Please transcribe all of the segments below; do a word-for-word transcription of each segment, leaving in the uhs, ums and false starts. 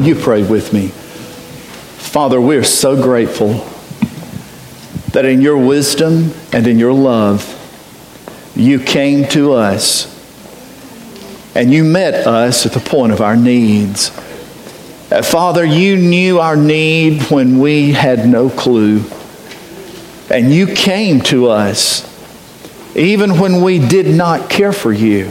you pray with me? Father, we are so grateful that in your wisdom and in your love, you came to us and you met us at the point of our needs. Uh, Father, you knew our need when we had no clue. And you came to us even when we did not care for you,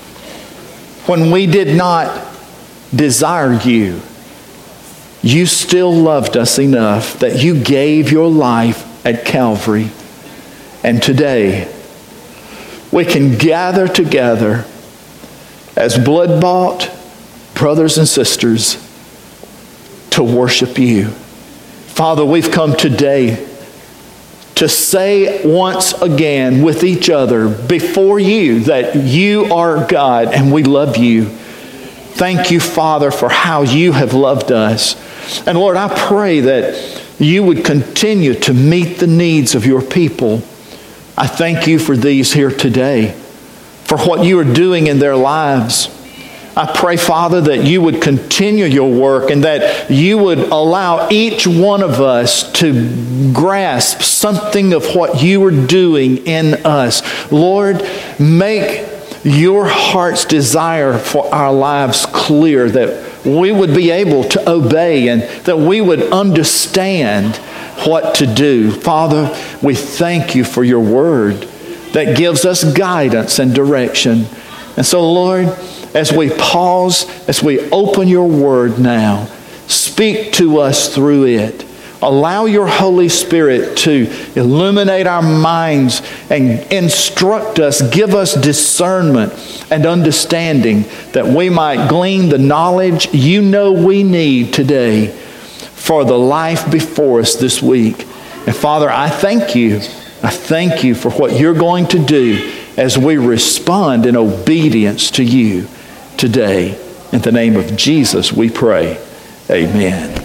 when we did not desire you. You still loved us enough that you gave your life at Calvary. And today, we can gather together as blood-bought brothers and sisters to worship you. Father, we've come today to say once again with each other before you that you are God and we love you. Thank you, Father, for how you have loved us. And Lord, I pray that you would continue to meet the needs of your people. I thank you for these here today, for what you are doing in their lives. I pray, Father, that you would continue your work and that you would allow each one of us to grasp something of what you are doing in us. Lord, make your heart's desire for our lives clear, that we would be able to obey and that we would understand what to do. Father, we thank you for your word that gives us guidance and direction. And so, Lord, as we pause, as we open your word now, speak to us through it. Allow your Holy Spirit to illuminate our minds and instruct us, give us discernment and understanding that we might glean the knowledge you know we need today for the life before us this week. And Father, I thank you. I thank you for what you're going to do as we respond in obedience to you today. In the name of Jesus we pray. Amen.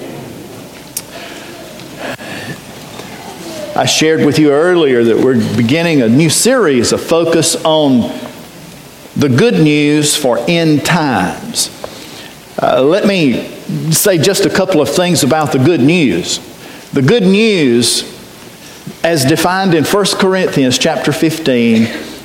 I shared with you earlier that we're beginning a new series, a focus on the good news for end times. Uh, let me say just a couple of things about the good news. The good news, as defined in First Corinthians chapter fifteen,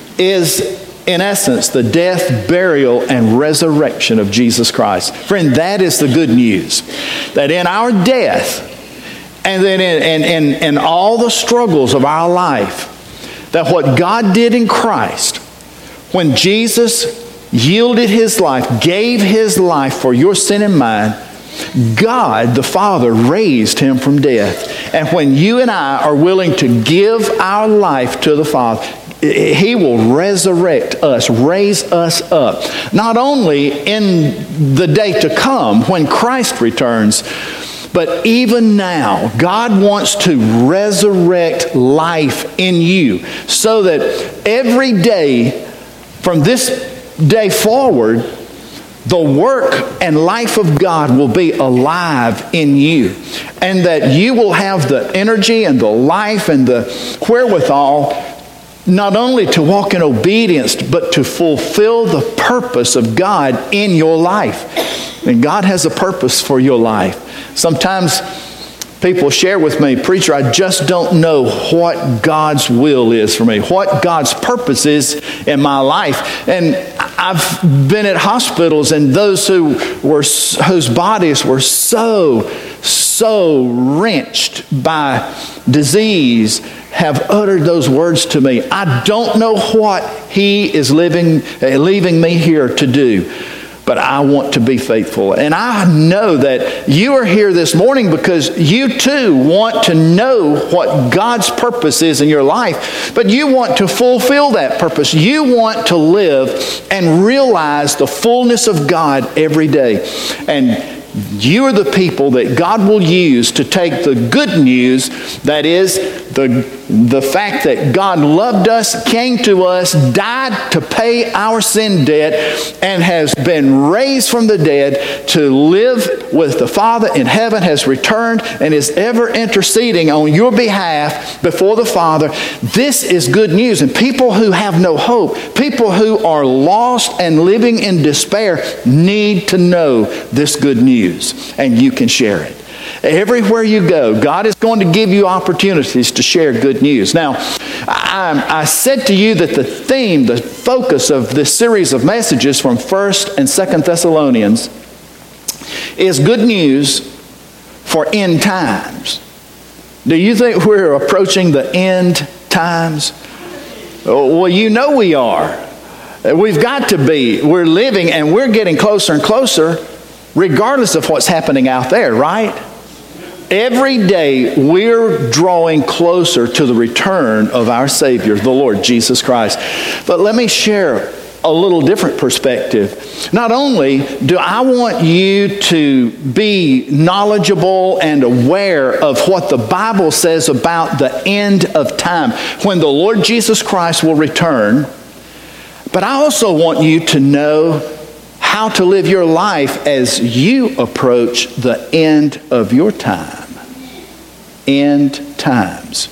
is in essence the death, burial, and resurrection of Jesus Christ. Friend, that is the good news. That in our death, and then in, in, in, in all the struggles of our life, that what God did in Christ, when Jesus yielded his life, gave his life for your sin and mine, God the Father raised him from death. And when you and I are willing to give our life to the Father, he will resurrect us, raise us up. Not only in the day to come when Christ returns, but even now, God wants to resurrect life in you so that every day from this day forward, the work and life of God will be alive in you. And that you will have the energy and the life and the wherewithal not only to walk in obedience, but to fulfill the purpose of God in your life. And God has a purpose for your life. Sometimes people share with me, preacher, I just don't know what God's will is for me, what God's purpose is in my life. And I've been at hospitals, and those who were whose bodies were so, so wrenched by disease have uttered those words to me. I don't know what He is living, uh, leaving me here to do, but I want to be faithful. And I know that you are here this morning because you too want to know what God's purpose is in your life, but you want to fulfill that purpose. You want to live and realize the fullness of God every day. And you are the people that God will use to take the good news, that is, the the fact that God loved us, came to us, died to pay our sin debt, and has been raised from the dead to live with the Father in heaven, has returned and is ever interceding on your behalf before the Father. This is good news. And people who have no hope, people who are lost and living in despair, need to know this good news, and you can share it. Everywhere you go, God is going to give you opportunities to share good news. Now, I, I said to you that the theme, the focus of this series of messages from First and Second Thessalonians is good news for end times. Do you think we're approaching the end times? Well, you know we are. We've got to be. We're living and we're getting closer and closer regardless of what's happening out there, right? Every day we're drawing closer to the return of our Savior, the Lord Jesus Christ. But let me share a little different perspective. Not only do I want you to be knowledgeable and aware of what the Bible says about the end of time, when the Lord Jesus Christ will return, but I also want you to know how to live your life as you approach the end of your time. End times.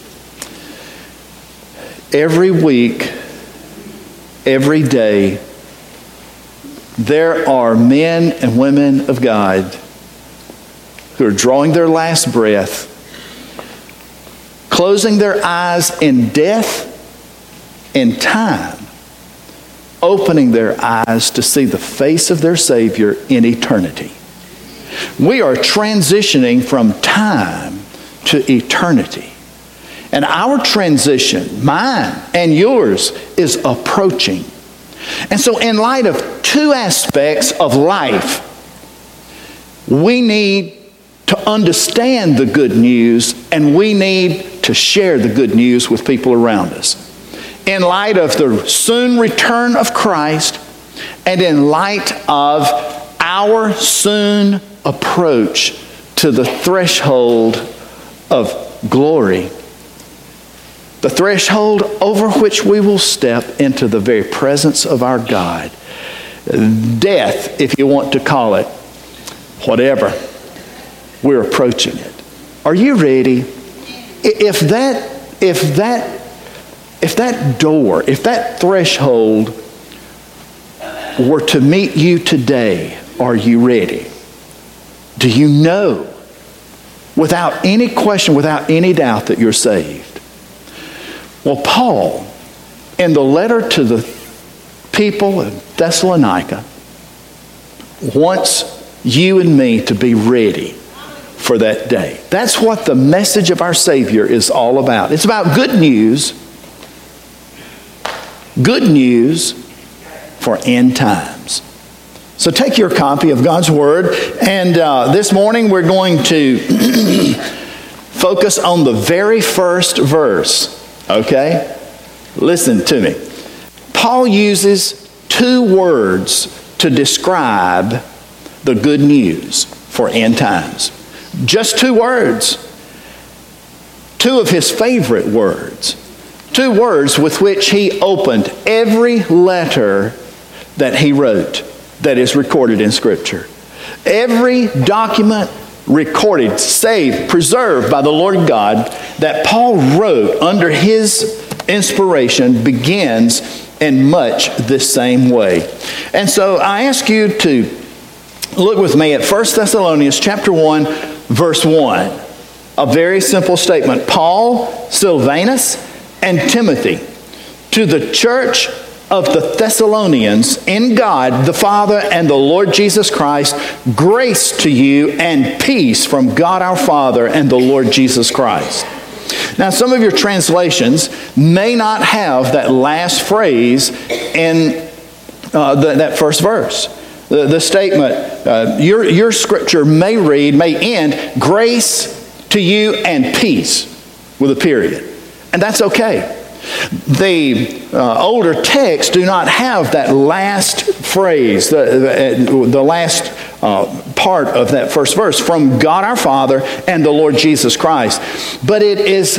Every week, every day, there are men and women of God who are drawing their last breath, closing their eyes in death and time, opening their eyes to see the face of their Savior in eternity. We are transitioning from time to eternity. And our transition, mine and yours, is approaching. And so in light of two aspects of life, we need to understand the good news, and we need to share the good news with people around us. In light of the soon return of Christ, and in light of our soon approach to the threshold of glory, the threshold over which we will step into the very presence of our God. Death, if you want to call it, whatever, we're approaching it. Are you ready? If that, if that If that door, if that threshold were to meet you today, are you ready? Do you know, without any question, without any doubt, that you're saved? Well, Paul, in the letter to the people of Thessalonica, wants you and me to be ready for that day. That's what the message of our Savior is all about. It's about good news. Good news for end times. So take your copy of God's Word, and uh, this morning we're going to focus on the very first verse, okay? Listen to me. Paul uses two words to describe the good news for end times. Just two words. Two of his favorite words. Two words with which he opened every letter that he wrote that is recorded in Scripture. Every document recorded, saved, preserved by the Lord God that Paul wrote under his inspiration begins in much the same way. And so I ask you to look with me at First Thessalonians chapter one, verse one. A very simple statement. Paul, Silvanus, and Timothy, to the church of the Thessalonians, in God the Father and the Lord Jesus Christ, grace to you and peace from God our Father and the Lord Jesus Christ. Now, some of your translations may not have that last phrase in uh, the, that first verse. The, the statement, uh, your, your scripture may read, may end, grace to you and peace, with a period. And that's okay. The uh, older texts do not have that last phrase, the, the, the last uh, part of that first verse, from God our Father and the Lord Jesus Christ. But it is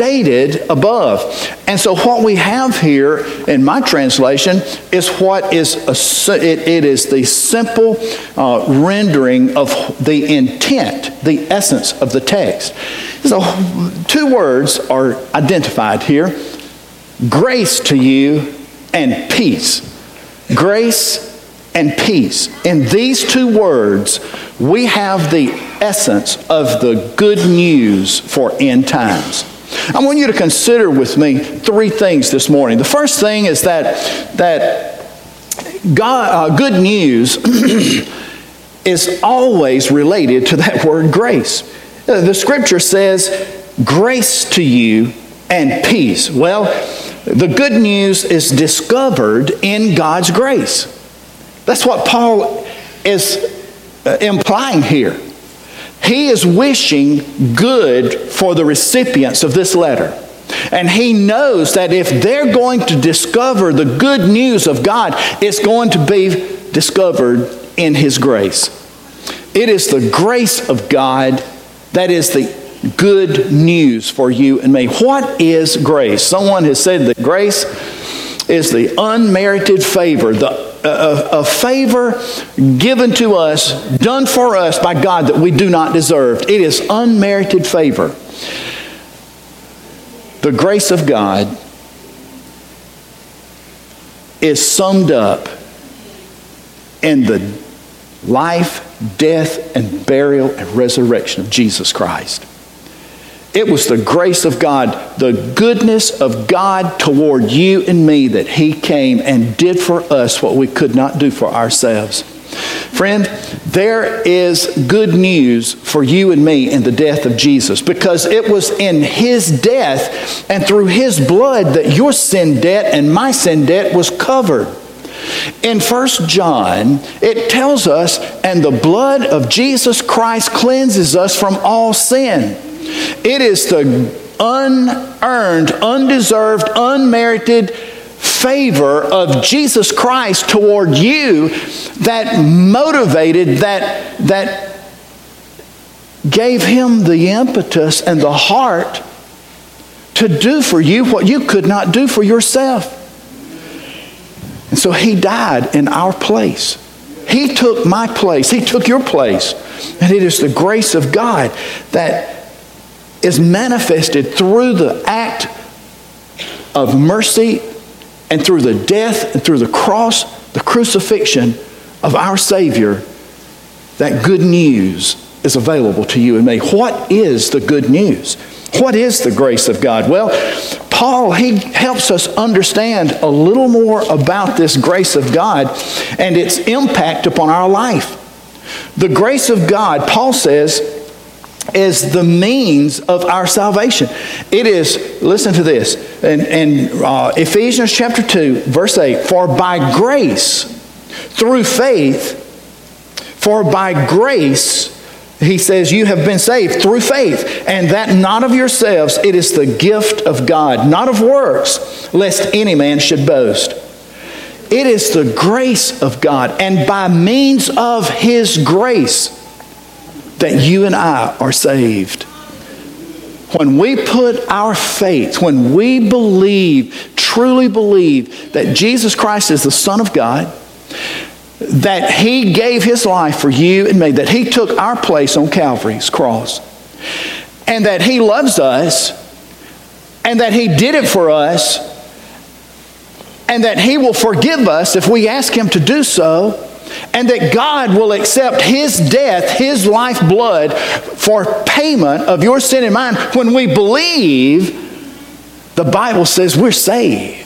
stated above. And so what we have here in my translation is what is a, it, it is the simple uh, rendering of the intent, the essence of the text. So two words are identified here: grace to you and peace. Grace and peace. In these two words, we have the essence of the good news for end times. I want you to consider with me three things this morning. The first thing is that, that God, uh, good news is always related to that word grace. The scripture says, grace to you and peace. Well, the good news is discovered in God's grace. That's what Paul is implying here. He is wishing good for the recipients of this letter. And he knows that if they're going to discover the good news of God, it's going to be discovered in His grace. It is the grace of God that is the good news for you and me. What is grace? Someone has said that grace is the unmerited favor, the a, a favor given to us, done for us by God that we do not deserve. It is unmerited favor. The grace of God is summed up in the life, death, and burial and resurrection of Jesus Christ. It was the grace of God, the goodness of God toward you and me, that He came and did for us what we could not do for ourselves. Friend, there is good news for you and me in the death of Jesus, because it was in His death and through His blood that your sin debt and my sin debt was covered. In First John, it tells us, and the blood of Jesus Christ cleanses us from all sin. It is the unearned, undeserved, unmerited favor of Jesus Christ toward you that motivated, that, that gave Him the impetus and the heart to do for you what you could not do for yourself. And so He died in our place. He took my place. He took your place. And it is the grace of God that is manifested through the act of mercy and through the death and through the cross, the crucifixion of our Savior. That good news is available to you and me. What is the good news? What is the grace of God? Well, Paul, he helps us understand a little more about this grace of God and its impact upon our life. The grace of God, Paul says, is the means of our salvation. It is, listen to this, in, in uh, Ephesians chapter two, verse eight, for by grace, through faith, for by grace, he says, you have been saved through faith, and that not of yourselves, it is the gift of God, not of works, lest any man should boast. It is the grace of God, and by means of His grace, that you and I are saved. When we put our faith, when we believe, truly believe that Jesus Christ is the Son of God, that He gave His life for you and me, that He took our place on Calvary's cross, and that He loves us, and that He did it for us, and that He will forgive us if we ask Him to do so, and that God will accept His death, His lifeblood, for payment of your sin and mine. When we believe, the Bible says we're saved.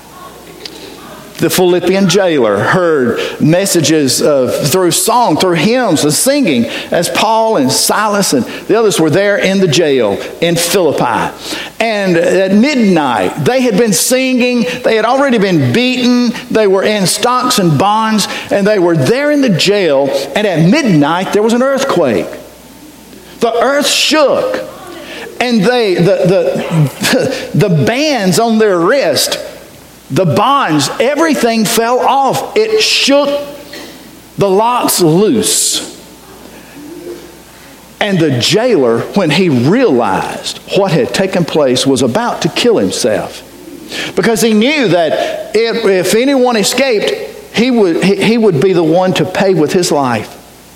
The Philippian jailer heard messages of, through song, through hymns and singing, as Paul and Silas and the others were there in the jail in Philippi. And at midnight, they had been singing. They had already been beaten. They were in stocks and bonds, and they were there in the jail. And at midnight, there was an earthquake. The earth shook, and they the the the bands on their wrist, the bonds, everything fell off. It shook the locks loose. And the jailer, when he realized what had taken place, was about to kill himself. Because he knew that if, if anyone escaped, he would, he, he would be the one to pay with his life.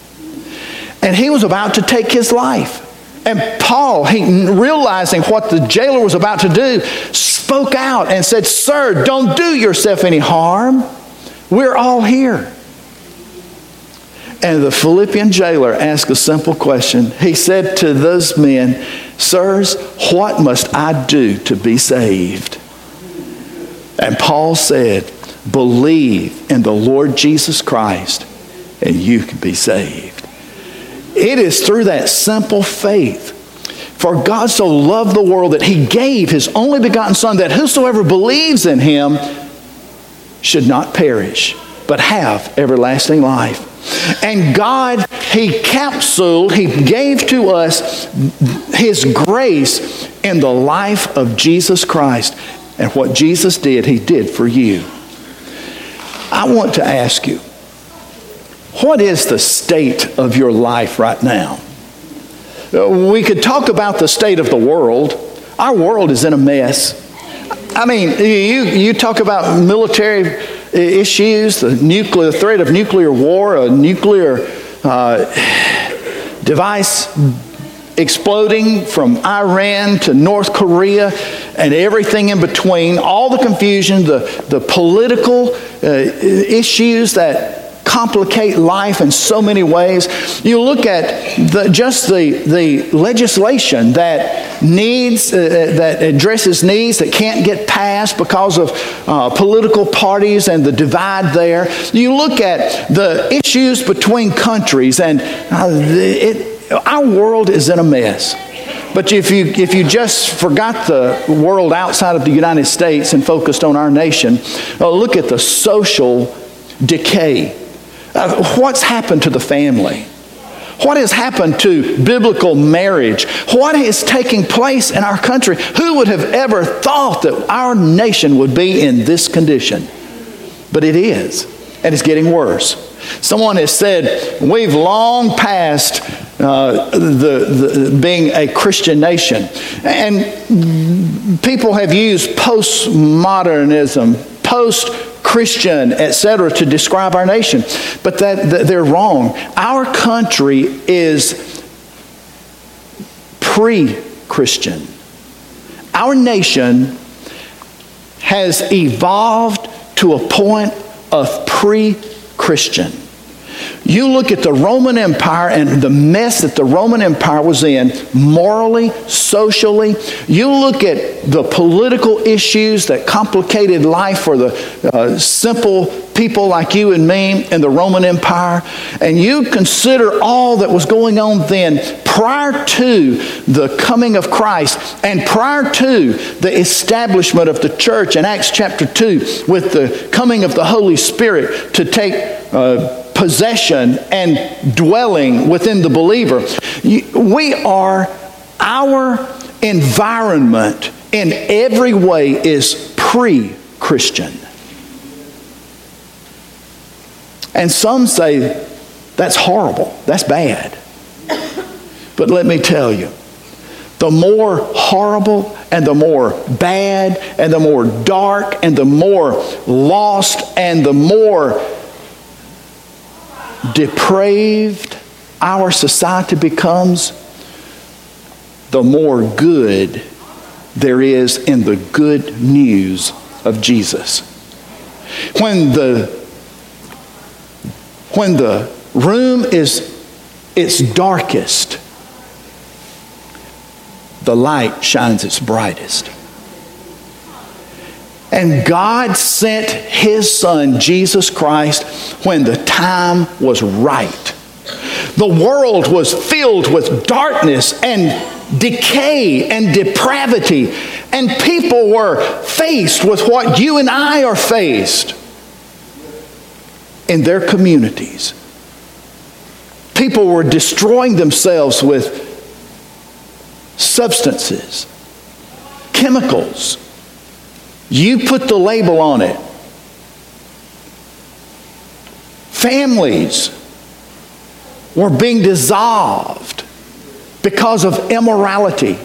And he was about to take his life. And Paul, he, realizing what the jailer was about to do, spoke out and said, "Sir, don't do yourself any harm. We're all here." And the Philippian jailer asked a simple question. He said to those men, "Sirs, what must I do to be saved?" And Paul said, "Believe in the Lord Jesus Christ, and you can be saved." It is through that simple faith. For God so loved the world that he gave his only begotten Son, that whosoever believes in him should not perish, but have everlasting life. And God, he capsuled, he gave to us his grace in the life of Jesus Christ. And what Jesus did, he did for you. I want to ask you, what is the state of your life right now? We could talk about the state of the world. Our world is in a mess. I mean, you, you talk about military issues, the nuclear the threat of nuclear war, a nuclear uh, device exploding from Iran to North Korea and everything in between, all the confusion, the, the political uh, issues that complicate life in so many ways. You look at the, just the, the legislation that needs, uh, that addresses needs that can't get passed because of uh, political parties and the divide there. You look at the issues between countries, and uh, it, our world is in a mess. But if you, if you just forgot the world outside of the United States and focused on our nation, uh, look at the social decay. Uh, what's happened to the family? What has happened to biblical marriage? What is taking place in our country? Who would have ever thought that our nation would be in this condition? But it is, and it's getting worse. Someone has said, we've long passed uh, the, the being a Christian nation. And people have used postmodernism, post Christian, et cetera, to describe our nation. But that, that they're wrong. Our country is pre-Christian. Our nation has evolved to a point of pre-Christian. You look at the Roman Empire and the mess that the Roman Empire was in, morally, socially. You look at the political issues that complicated life for the uh, simple people like you and me in the Roman Empire. And you consider all that was going on then prior to the coming of Christ and prior to the establishment of the church in Acts chapter two with the coming of the Holy Spirit to take uh, possession and dwelling within the believer. We are, our environment in every way is pre-Christian. And some say that's horrible, that's bad. But let me tell you, the more horrible and the more bad and the more dark and the more lost and the more depraved our society becomes, the more good there is in the good news of Jesus. When the when the room is its darkest, the light shines its brightest. And God sent His Son, Jesus Christ, when the time was right. The world was filled with darkness and decay and depravity. And people were faced with what you and I are faced in their communities. People were destroying themselves with substances, chemicals. You put the label on it. Families were being dissolved because of immorality.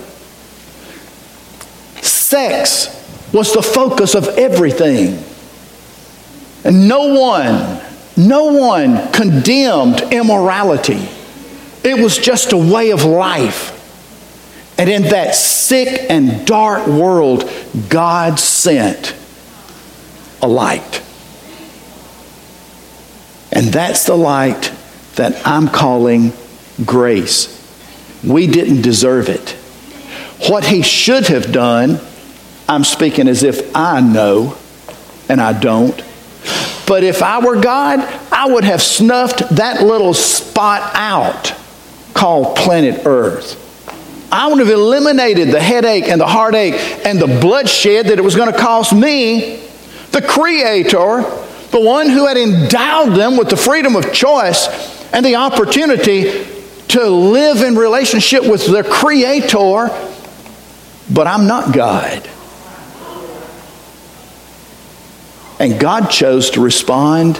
Sex was the focus of everything. And no one, no one condemned immorality. It was just a way of life. And in that sick and dark world, God sent a light. And that's the light that I'm calling grace. We didn't deserve it. What he should have done, I'm speaking as if I know, and I don't. But if I were God, I would have snuffed that little spot out called planet Earth. I would have eliminated the headache and the heartache and the bloodshed that it was going to cost me, the Creator, the one who had endowed them with the freedom of choice and the opportunity to live in relationship with their Creator. But I'm not God. And God chose to respond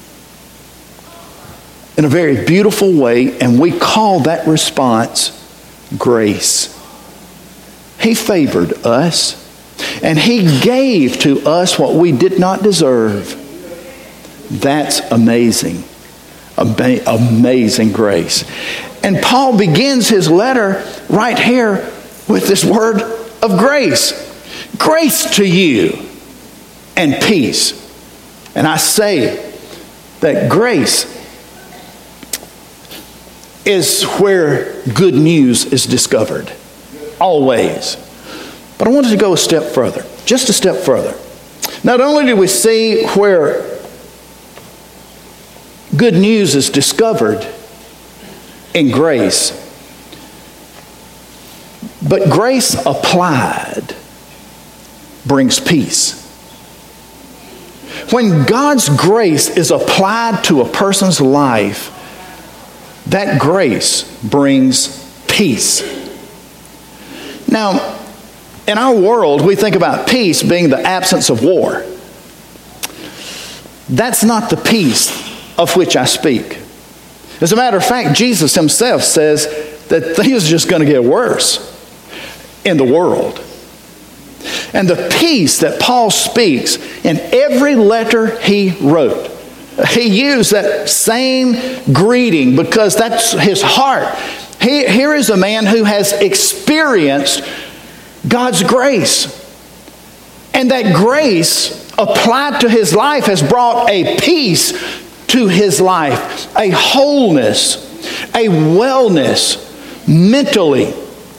in a very beautiful way, and we call that response grace. He favored us, and He gave to us what we did not deserve. That's amazing. Ama- amazing grace. And Paul begins his letter right here with this word of grace. Grace to you and peace. And I say that grace is where good news is discovered. Always. But I wanted to go a step further. Just a step further. Not only do we see where good news is discovered in grace, but grace applied brings peace. When God's grace is applied to a person's life, that grace brings peace. Now, in our world, we think about peace being the absence of war. That's not the peace of which I speak. As a matter of fact, Jesus himself says that things are just going to get worse in the world. And the peace that Paul speaks in every letter he wrote, he used that same greeting because that's his heart. He, here is a man who has experienced God's grace. And that grace applied to his life has brought a peace to his life, a wholeness, a wellness, mentally,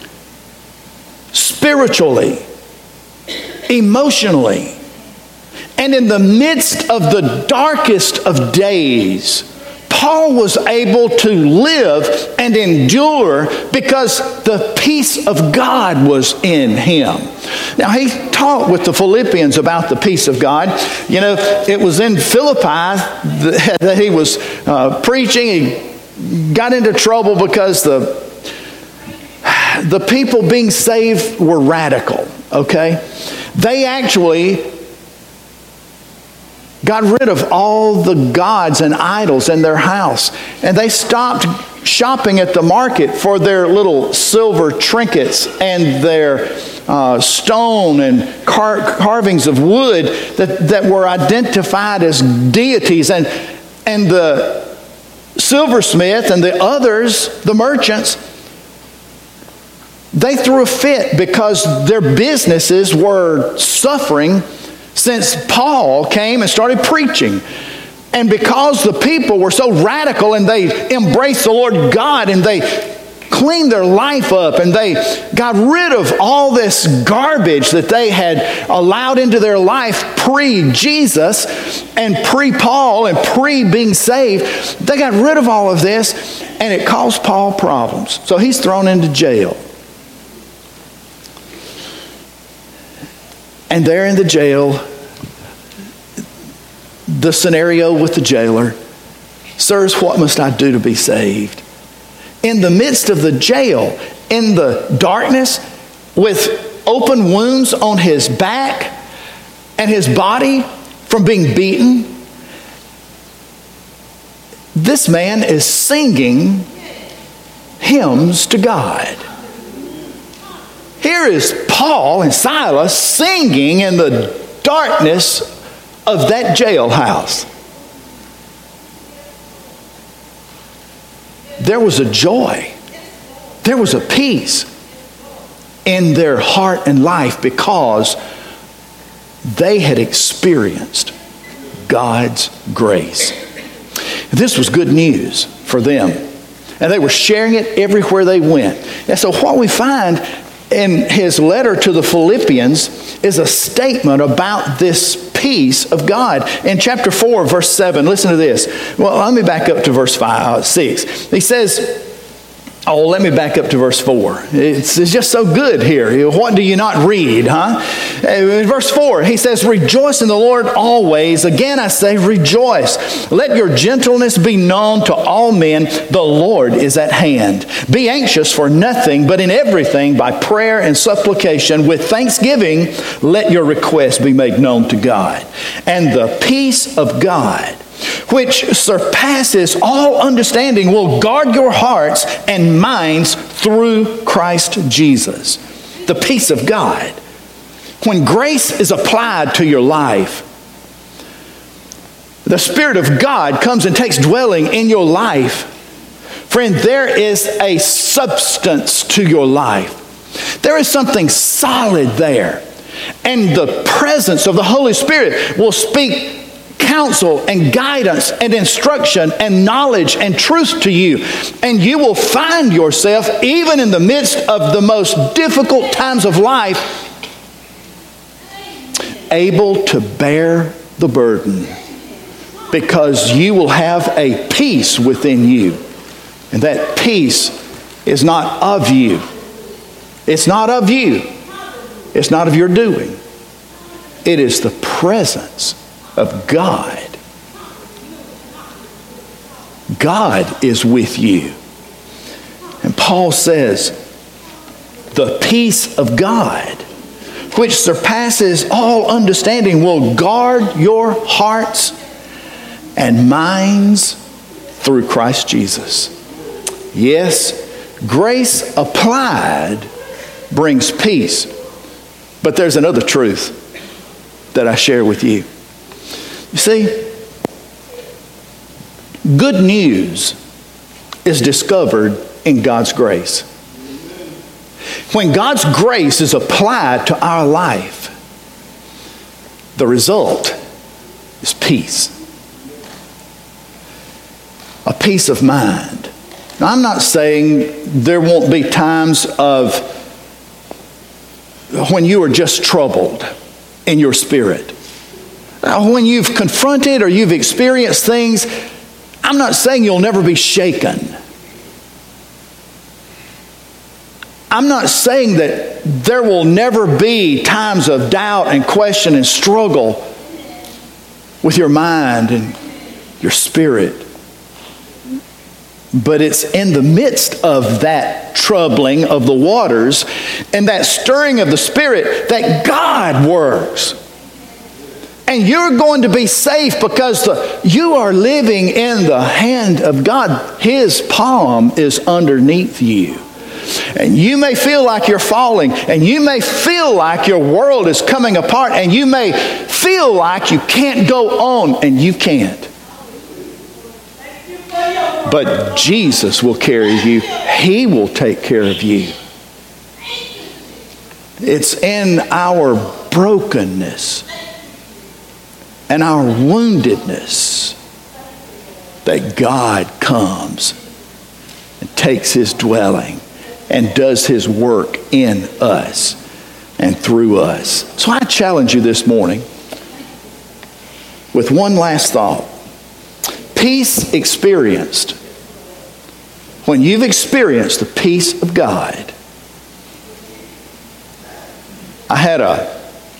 spiritually, emotionally. And in the midst of the darkest of days, Paul was able to live and endure because the peace of God was in him. Now, he talked with the Philippians about the peace of God. You know, it was in Philippi that he was uh, preaching. He got into trouble because the, the people being saved were radical, okay? They actually got rid of all the gods and idols in their house. And they stopped shopping at the market for their little silver trinkets and their uh, stone and car- carvings of wood that, that were identified as deities. And, and the silversmith and the others, the merchants, they threw a fit because their businesses were suffering since Paul came and started preaching. And because the people were so radical and they embraced the Lord God and they cleaned their life up and they got rid of all this garbage that they had allowed into their life pre-Jesus and pre-Paul and pre-being saved, they got rid of all of this and it caused Paul problems. So he's thrown into jail. And there in the jail, the scenario with the jailer, sirs, what must I do to be saved? In the midst of the jail, in the darkness, with open wounds on his back and his body from being beaten, this man is singing hymns to God. Here is Paul and Silas singing in the darkness of that jailhouse. There was a joy. There was a peace in their heart and life because they had experienced God's grace. This was good news for them. And they were sharing it everywhere they went. And so what we find in his letter to the Philippians is a statement about this peace of God. In chapter four, verse seven, listen to this. Well, let me back up to verse five, uh, six. He says, oh, let me back up to verse four. It's, it's just so good here. What do you not read, huh? In verse four, he says, rejoice in the Lord always. Again, I say rejoice. Let your gentleness be known to all men. The Lord is at hand. Be anxious for nothing, but in everything by prayer and supplication with thanksgiving, let your requests be made known to God. And the peace of God, which surpasses all understanding, will guard your hearts and minds through Christ Jesus. The peace of God. When grace is applied to your life, the Spirit of God comes and takes dwelling in your life. Friend, there is a substance to your life. There is something solid there. And the presence of the Holy Spirit will speak counsel and guidance and instruction and knowledge and truth to you. And you will find yourself, even in the midst of the most difficult times of life, able to bear the burden, because you will have a peace within you. And that peace is not of you. It's not of you. It's not of your doing. It is the presence of God. God is with you. And Paul says, the peace of God, which surpasses all understanding, will guard your hearts and minds through Christ Jesus. Yes, grace applied brings peace. But there's another truth that I share with you. You see, good news is discovered in God's grace. When God's grace is applied to our life, the result is peace. A peace of mind. Now, I'm not saying there won't be times of when you are just troubled in your spirit. When you've confronted or you've experienced things, I'm not saying you'll never be shaken. I'm not saying that there will never be times of doubt and question and struggle with your mind and your spirit. But it's in the midst of that troubling of the waters and that stirring of the Spirit that God works. And you're going to be safe because the, you are living in the hand of God. His palm is underneath you. And you may feel like you're falling, and you may feel like your world is coming apart, and you may feel like you can't go on, and you can't. But Jesus will carry you. He will take care of you. It's in our brokenness and our woundedness that God comes and takes His dwelling and does His work in us and through us. So I challenge you this morning with one last thought. Peace experienced. When you've experienced the peace of God. I had a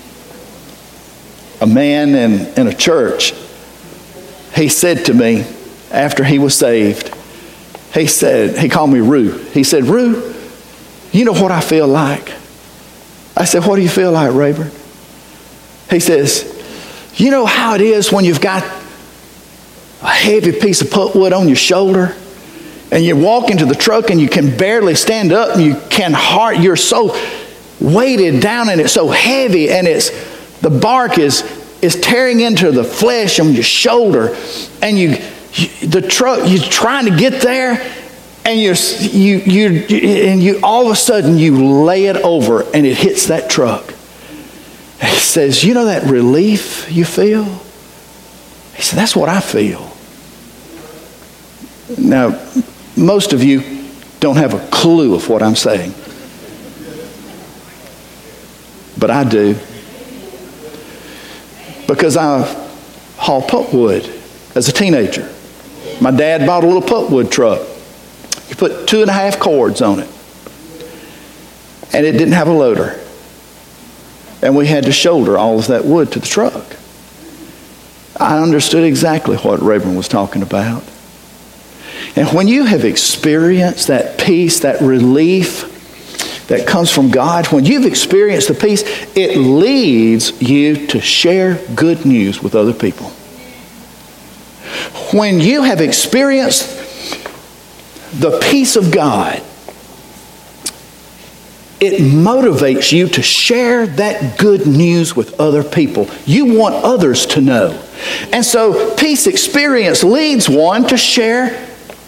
a man in, in a church. He said to me after he was saved, he said, he called me Rue. He said, Rue, you know what I feel like? I said, what do you feel like, Rayburn? He says, you know how it is when you've got a heavy piece of pulpwood on your shoulder And you walk into the truck and you can barely stand up, and you can hard, you're so weighted down and it's so heavy, and it's the bark is is tearing into the flesh on your shoulder, and you, you the truck you're trying to get there, and you you you and you all of a sudden you lay it over and it hits that truck. And he says, "You know that relief you feel?" He said, "That's what I feel." Now, most of you don't have a clue of what I'm saying, but I do. Because I hauled pulpwood as a teenager. My dad bought a little pulpwood truck. He put two and a half cords on it. And it didn't have a loader. And we had to shoulder all of that wood to the truck. I understood exactly what Rayburn was talking about. And when you have experienced that peace, that relief that comes from God, when you've experienced the peace, it leads you to share good news with other people. When you have experienced the peace of God, it motivates you to share that good news with other people. You want others to know. And so peace experience leads one to share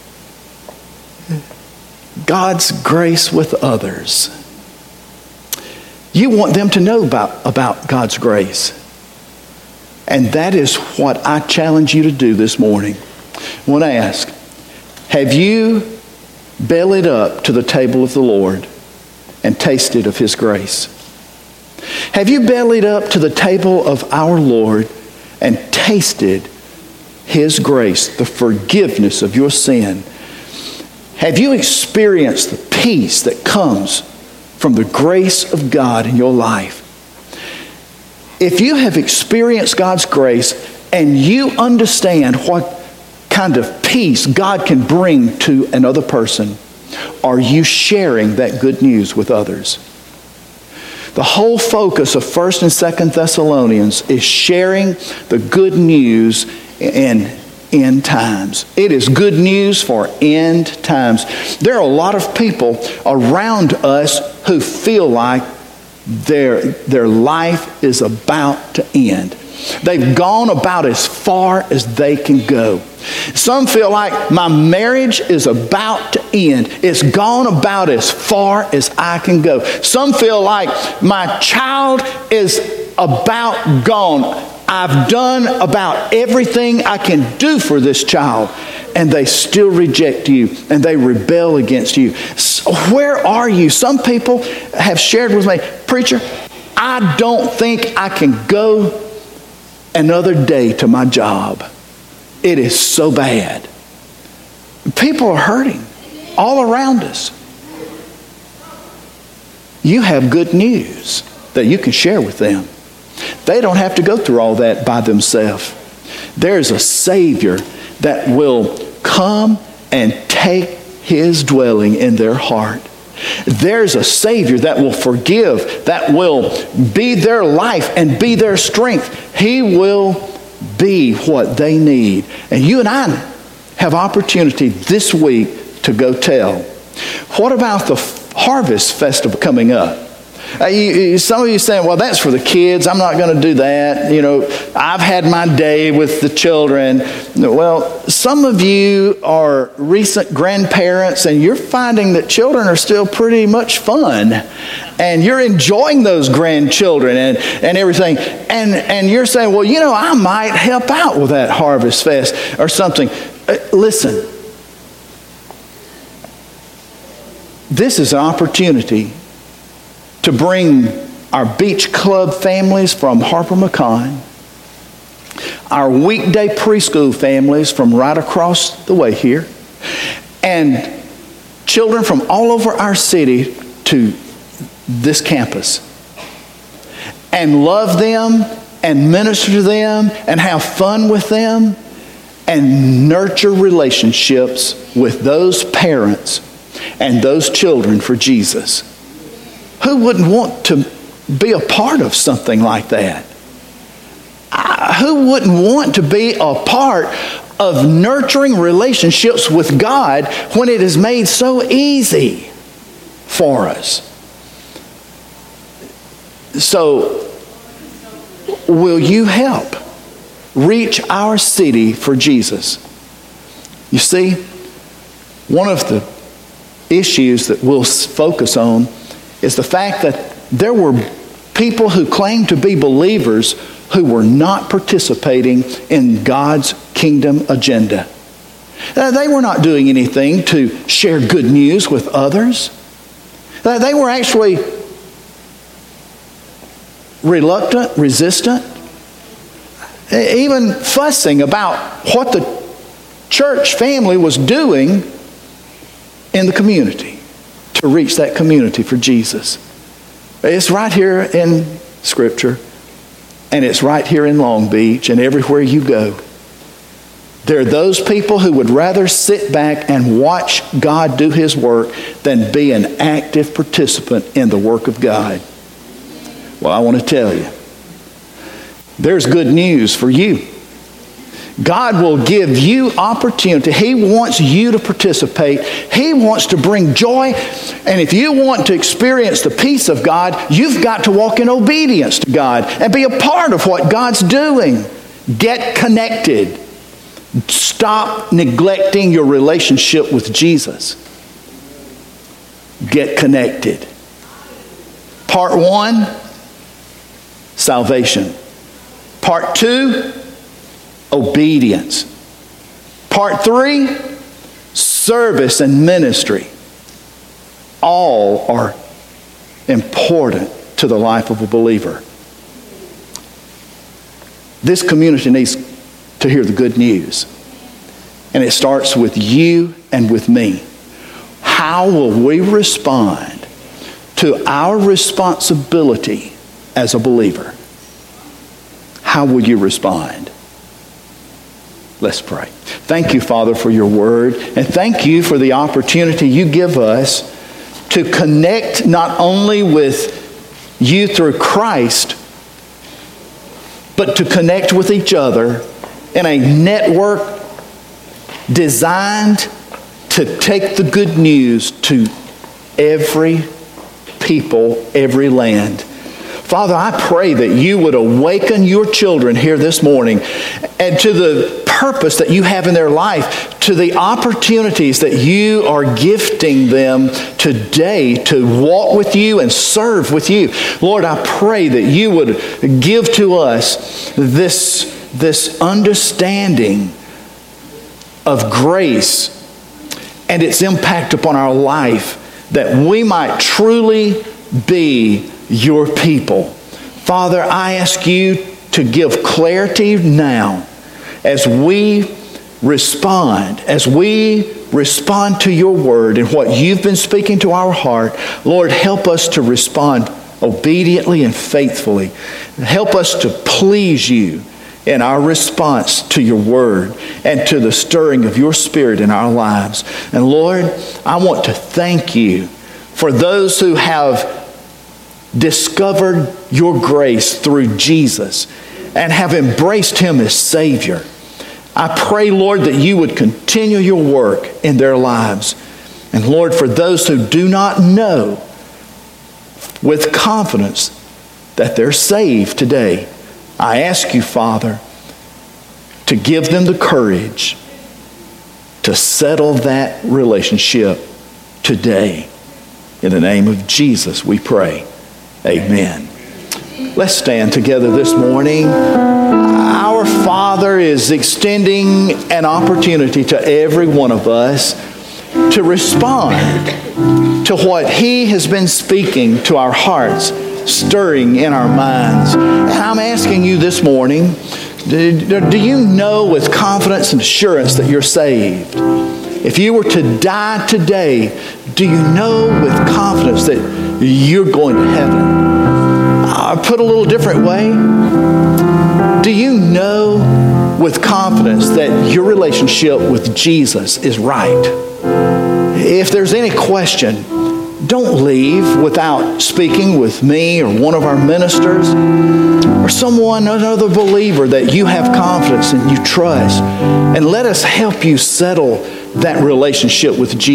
God's grace with others. You want them to know about, about God's grace. And that is what I challenge you to do this morning. I want to ask, have you bellied up to the table of the Lord and tasted of His grace? Have you bellied up to the table of our Lord and tasted His grace, the forgiveness of your sin? Have you experienced the peace that comes from the grace of God in your life? If you have experienced God's grace and you understand what kind of peace God can bring to another person, are you sharing that good news with others? The whole focus of First and Second Thessalonians is sharing the good news in end times. It is good news for end times. There are a lot of people around us who feel like their, their life is about to end. They've gone about as far as they can go. Some feel like my marriage is about to end. It's gone about as far as I can go. Some feel like my child is about gone. I've done about everything I can do for this child, and they still reject you and they rebel against you. So where are you? Some people have shared with me, "Preacher, I don't think I can go another day to my job. It is so bad." People are hurting all around us. You have good news that you can share with them. They don't have to go through all that by themselves. There's a Savior that will come and take His dwelling in their heart. There's a Savior that will forgive, that will be their life and be their strength. He will be what they need. And you and I have opportunity this week to go tell. What about the Harvest Festival coming up? Uh, you, you, some of you saying, "Well, that's for the kids. I'm not going to do that. You know, I've had my day with the children." Well, some of you are recent grandparents, and you're finding that children are still pretty much fun, and you're enjoying those grandchildren and, and everything. And and you're saying, "Well, you know, I might help out with that Harvest Fest or something." Uh, listen, this is an opportunity to bring our beach club families from Harper McCon, our weekday preschool families from right across the way here, and children from all over our city to this campus, and love them and minister to them and have fun with them and nurture relationships with those parents and those children for Jesus. Who wouldn't want to be a part of something like that? I, who wouldn't want to be a part of nurturing relationships with God when it is made so easy for us. So, will you help reach our city for Jesus? You see, one of the issues that we'll focus on is the fact that there were people who claimed to be believers who were not participating in God's kingdom agenda. Uh, they were not doing anything to share good news with others. Uh, they were actually reluctant, resistant, even fussing about what the church family was doing in the community to reach that community for Jesus. It's right here in Scripture, and it's right here in Long Beach, and everywhere you go. There are those people who would rather sit back and watch God do His work than be an active participant in the work of God. Well, I want to tell you, there's good news for you. God will give you opportunity. He wants you to participate. He wants to bring joy. And if you want to experience the peace of God, you've got to walk in obedience to God and be a part of what God's doing. Get connected. Stop neglecting your relationship with Jesus. Get connected. Part one, salvation. Part two, obedience. Part three, service and ministry. All are important to the life of a believer. This community needs to hear the good news. And it starts with you and with me. How will we respond to our responsibility as a believer? How will you respond? Let's pray. Thank you, Father, for your word. And thank you for the opportunity you give us to connect not only with you through Christ, but to connect with each other in a network designed to take the good news to every people, every land. Father, I pray that you would awaken your children here this morning and to the purpose that you have in their life, to the opportunities that you are gifting them today to walk with you and serve with you. Lord, I pray that you would give to us this, this understanding of grace and its impact upon our life, that we might truly be your people. Father, I ask you to give clarity now as we respond, as we respond to your word and what you've been speaking to our heart. Lord, help us to respond obediently and faithfully. Help us to please you in our response to your word and to the stirring of your spirit in our lives. And Lord, I want to thank you for those who have discovered your grace through Jesus and have embraced him as Savior. I pray, Lord, that you would continue your work in their lives. And Lord, for those who do not know with confidence that they're saved today, I ask you, Father, to give them the courage to settle that relationship today. In the name of Jesus, we pray. Amen. Let's stand together this morning. Our Father is extending an opportunity to every one of us to respond to what He has been speaking to our hearts, stirring in our minds. And I'm asking you this morning, do you know with confidence and assurance that you're saved? If you were to die today, do you know with confidence that you're going to heaven? I put a little different way. Do you know with confidence that your relationship with Jesus is right? If there's any question, don't leave without speaking with me or one of our ministers or someone, another believer that you have confidence and you trust. And let us help you settle that relationship with Jesus.